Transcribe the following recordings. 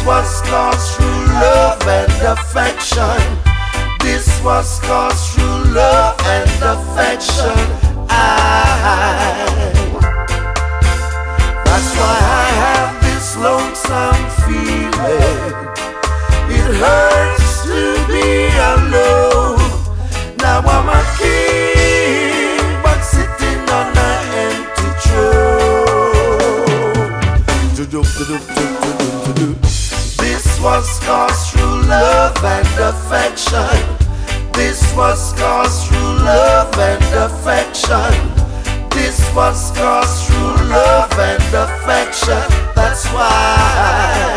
was caused through love and affection. This was caused through love and affection. That's why I have this lonesome feeling. It hurts to be alone. Now I'm a king, but sitting on an empty throne. This was caused through love and affection. This was caused through love and affection. This was caused through love and affection. That's why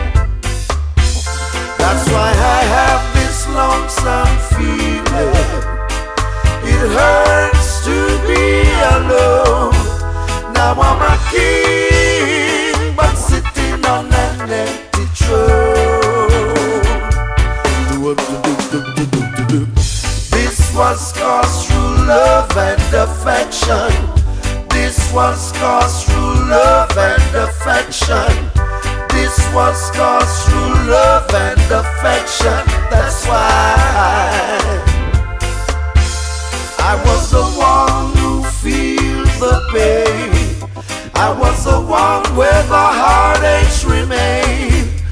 I have this lonesome feeling. It hurts to be alone. Now I'm a king, but sitting on an empty throne. This was caused through love and affection. This was caused through love and affection. This was caused through love and affection. That's why I was the one who feels the pain. I was the one where the heartaches remain.